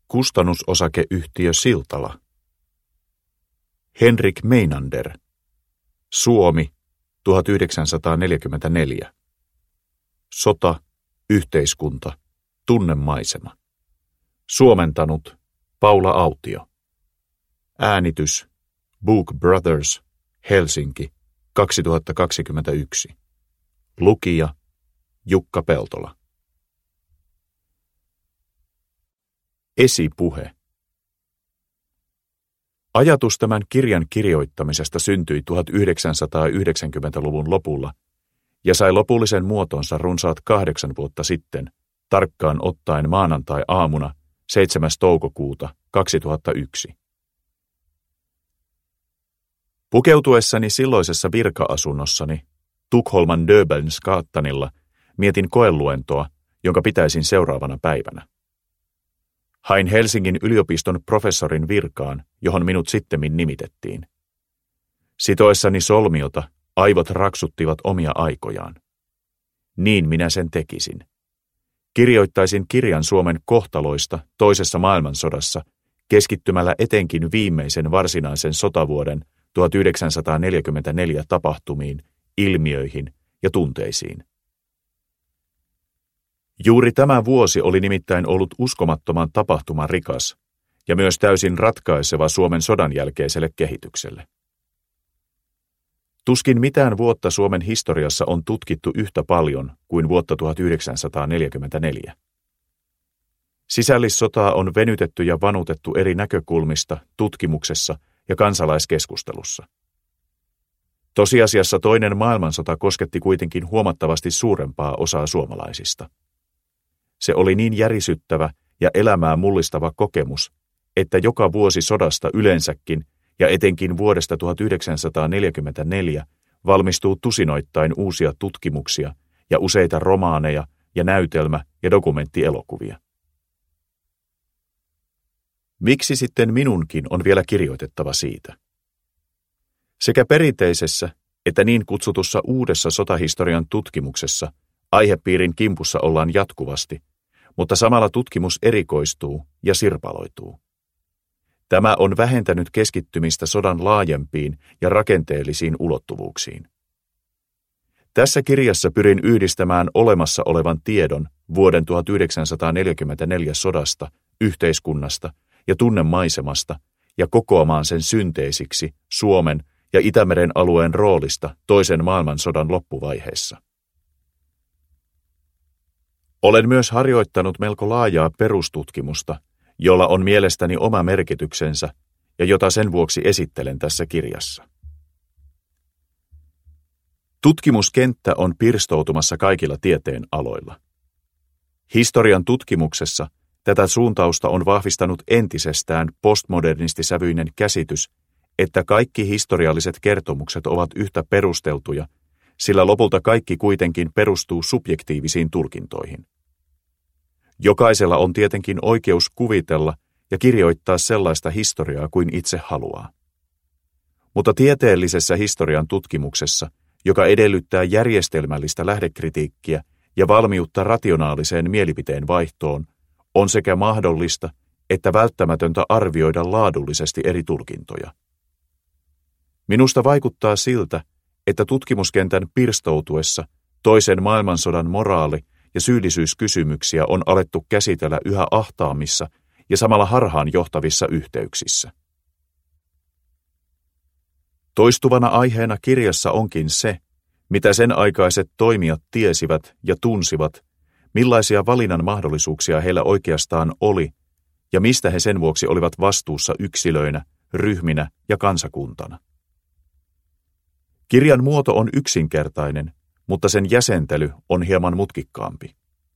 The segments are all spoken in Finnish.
Kustannusosakeyhtiö Siltala. Henrik Meinander. Suomi, 1944. Sota, yhteiskunta, tunnemaisema. Suomentanut Paula Autio. Äänitys Book Brothers, Helsinki, 2021. Lukija Jukka Peltola. Esipuhe. Ajatus tämän kirjan kirjoittamisesta syntyi 1990-luvun lopulla ja sai lopullisen muotonsa runsaat 8 vuotta sitten, tarkkaan ottaen maanantai-aamuna 7. toukokuuta 2001. Pukeutuessani silloisessa virka-asunnossani Tukholman Döbelnsgatanilla mietin koeluentoa, jonka pitäisin seuraavana päivänä. Hain Helsingin yliopiston professorin virkaan, johon minut sittemmin nimitettiin. Sitoessani solmiota, aivot raksuttivat omia aikojaan. Niin minä sen tekisin. Kirjoittaisin kirjan Suomen kohtaloista toisessa maailmansodassa, keskittymällä etenkin viimeisen varsinaisen sotavuoden 1944 tapahtumiin, ilmiöihin ja tunteisiin. Juuri tämä vuosi oli nimittäin ollut uskomattoman tapahtumarikas ja myös täysin ratkaiseva Suomen sodan jälkeiselle kehitykselle. Tuskin mitään vuotta Suomen historiassa on tutkittu yhtä paljon kuin vuotta 1944. Sisällissotaa on venytetty ja vanutettu eri näkökulmista tutkimuksessa ja kansalaiskeskustelussa. Tosiasiassa toinen maailmansota kosketti kuitenkin huomattavasti suurempaa osaa suomalaisista. Se oli niin järisyttävä ja elämää mullistava kokemus, että joka vuosi sodasta yleensäkin ja etenkin vuodesta 1944 valmistuu tusinoittain uusia tutkimuksia ja useita romaaneja ja näytelmä- ja dokumenttielokuvia. Miksi sitten minunkin on vielä kirjoitettava siitä? Sekä perinteisessä että niin kutsutussa uudessa sotahistorian tutkimuksessa aihepiirin kimpussa ollaan jatkuvasti, mutta samalla tutkimus erikoistuu ja sirpaloituu. Tämä on vähentänyt keskittymistä sodan laajempiin ja rakenteellisiin ulottuvuuksiin. Tässä kirjassa pyrin yhdistämään olemassa olevan tiedon vuoden 1944 sodasta, yhteiskunnasta ja tunnemaisemasta ja kokoamaan sen synteesiksi Suomen ja Itämeren alueen roolista toisen maailmansodan loppuvaiheessa. Olen myös harjoittanut melko laajaa perustutkimusta, jolla on mielestäni oma merkityksensä ja jota sen vuoksi esittelen tässä kirjassa. Tutkimuskenttä on pirstoutumassa kaikilla tieteen aloilla. Historian tutkimuksessa tätä suuntausta on vahvistanut entisestään postmodernistisävyinen käsitys, että kaikki historialliset kertomukset ovat yhtä perusteltuja, sillä lopulta kaikki kuitenkin perustuu subjektiivisiin tulkintoihin. Jokaisella on tietenkin oikeus kuvitella ja kirjoittaa sellaista historiaa kuin itse haluaa. Mutta tieteellisessä historian tutkimuksessa, joka edellyttää järjestelmällistä lähdekritiikkiä ja valmiutta rationaaliseen mielipiteen vaihtoon, on sekä mahdollista että välttämätöntä arvioida laadullisesti eri tulkintoja. Minusta vaikuttaa siltä, että tutkimuskentän pirstoutuessa toisen maailmansodan moraali- ja syyllisyyskysymyksiä on alettu käsitellä yhä ahtaamissa ja samalla harhaan johtavissa yhteyksissä. Toistuvana aiheena kirjassa onkin se, mitä sen aikaiset toimijat tiesivät ja tunsivat, millaisia valinnan mahdollisuuksia heillä oikeastaan oli ja mistä he sen vuoksi olivat vastuussa yksilöinä, ryhminä ja kansakuntana. Kirjan muoto on yksinkertainen, mutta sen jäsentely on hieman mutkikkaampi.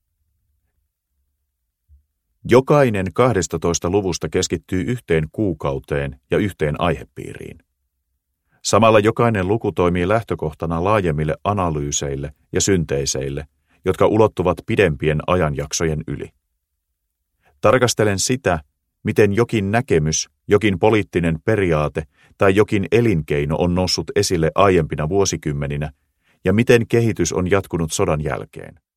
Jokainen 12 luvusta keskittyy yhteen kuukauteen ja yhteen aihepiiriin. Samalla jokainen luku toimii lähtökohtana laajemmille analyyseille ja synteiseille, jotka ulottuvat pidempien ajanjaksojen yli. Tarkastelen sitä, miten jokin näkemys, jokin poliittinen periaate tai jokin elinkeino on noussut esille aiempina vuosikymmeninä ja miten kehitys on jatkunut sodan jälkeen.